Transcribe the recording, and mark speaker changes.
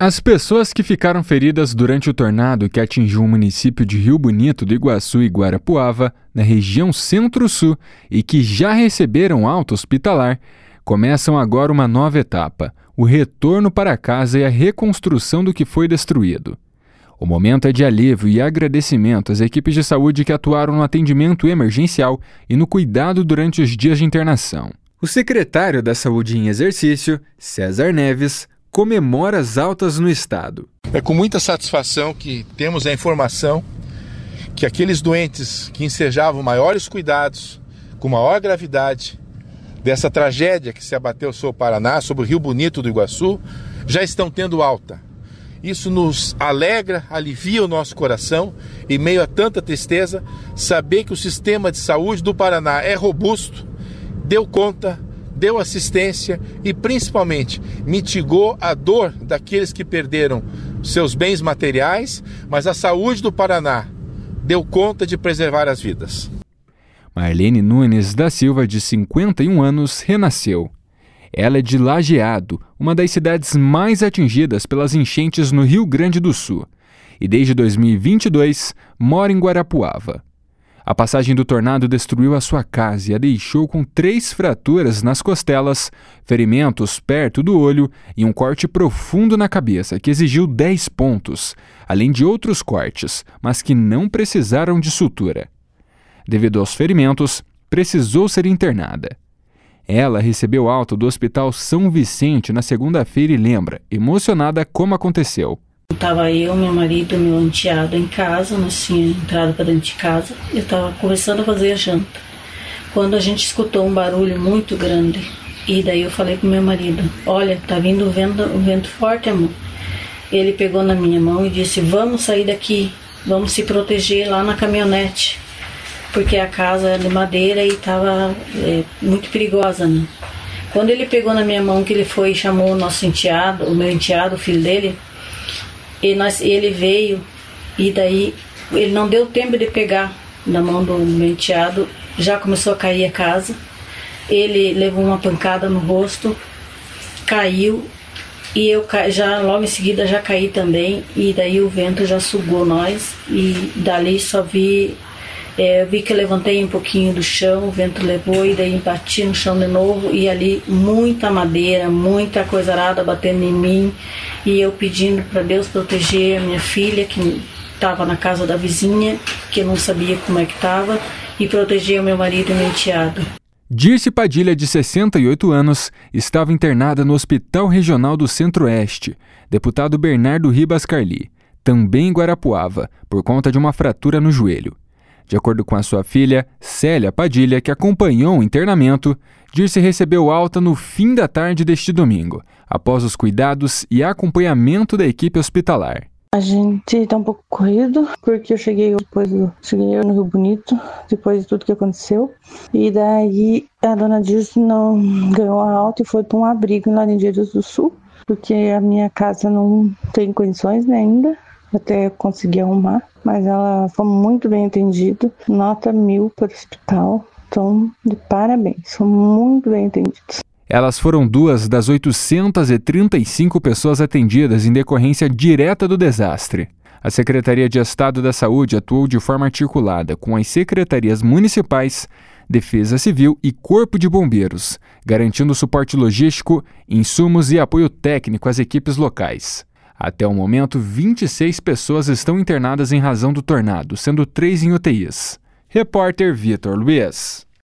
Speaker 1: As pessoas que ficaram feridas durante o tornado que atingiu o município de Rio Bonito do Iguaçu e Guarapuava, na região Centro-Sul, e que já receberam alta hospitalar, começam agora uma nova etapa, o retorno para casa e a reconstrução do que foi destruído. O momento é de alívio e agradecimento às equipes de saúde que atuaram no atendimento emergencial e no cuidado durante os dias de internação. O secretário da Saúde em exercício, César Neves, comemora as altas no estado.
Speaker 2: É com muita satisfação que temos a informação que aqueles doentes que ensejavam maiores cuidados, com maior gravidade, dessa tragédia que se abateu sobre o Paraná, sobre o Rio Bonito do Iguaçu, já estão tendo alta. Isso nos alegra, alivia o nosso coração, em meio a tanta tristeza, saber que o sistema de saúde do Paraná é robusto, deu conta, deu assistência e, principalmente, mitigou a dor daqueles que perderam seus bens materiais, mas a saúde do Paraná deu conta de preservar as vidas.
Speaker 1: Marlene Nunes da Silva, de 51 anos, renasceu. Ela é de Lajeado, uma das cidades mais atingidas pelas enchentes no Rio Grande do Sul, e desde 2022 mora em Guarapuava. A passagem do tornado destruiu a sua casa e a deixou com 3 fraturas nas costelas, ferimentos perto do olho e um corte profundo na cabeça que exigiu 10 pontos, além de outros cortes, mas que não precisaram de sutura. Devido aos ferimentos, precisou ser internada. Ela recebeu alta do Hospital São Vicente na segunda-feira e lembra, emocionada, como aconteceu.
Speaker 3: Estava eu, meu marido e meu enteado em casa, nós tínhamos entrado para dentro de casa. Eu estava começando a fazer a janta, quando a gente escutou um barulho muito grande. E daí eu falei pro meu marido: olha, tá vindo um vento forte, amor. Ele pegou na minha mão e disse: vamos sair daqui, vamos se proteger lá na caminhonete, porque a casa era de madeira e estava muito perigosa, né? Quando ele pegou na minha mão, que ele foi e chamou o nosso enteado, o meu enteado, o filho dele, ele veio, e daí ele não deu tempo de pegar na mão do meu enteado, já começou a cair a casa. Ele levou uma pancada no rosto, caiu, e eu já logo em seguida já caí também, e daí o vento já sugou nós, e dali só vi, eu vi que eu levantei um pouquinho do chão, o vento levou, e daí bati no chão de novo, e ali muita madeira, muita coisa arada batendo em mim, e eu pedindo para Deus proteger a minha filha, que estava na casa da vizinha, que eu não sabia como é que estava, e proteger o meu marido e meu enteado.
Speaker 1: Dirce Padilha, de 68 anos, estava internada no Hospital Regional do Centro-Oeste. Deputado Bernardo Ribas Carli, também em Guarapuava, por conta de uma fratura no joelho. De acordo com a sua filha, Célia Padilha, que acompanhou o internamento, Dirce recebeu alta no fim da tarde deste domingo, após os cuidados e acompanhamento da equipe hospitalar.
Speaker 4: A gente tá um pouco corrido, porque eu cheguei no Rio Bonito, depois de tudo que aconteceu. E daí a dona Dirce não ganhou a alta e foi para um abrigo em Laranjeiras do Sul, porque a minha casa não tem condições, né, ainda, até conseguir arrumar. Mas ela foi muito bem atendida, nota 1000 para o hospital, então de parabéns, são muito bem atendidos.
Speaker 1: Elas foram 2 das 835 pessoas atendidas em decorrência direta do desastre. A Secretaria de Estado da Saúde atuou de forma articulada com as secretarias municipais, Defesa Civil e Corpo de Bombeiros, garantindo suporte logístico, insumos e apoio técnico às equipes locais. Até o momento, 26 pessoas estão internadas em razão do tornado, sendo 3 em UTIs. Repórter Vitor Luiz.